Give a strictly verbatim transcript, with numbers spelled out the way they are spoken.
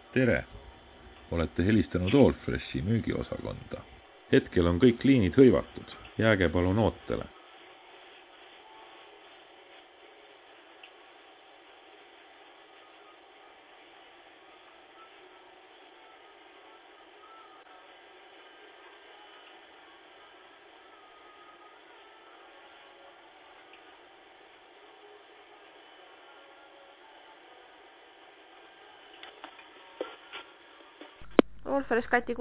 Tere! Olete helistanud Allfreshi müügiosakonda. Hetkel on kõik liinid hõivatud. Jääge palun ootele. Allfresh Kati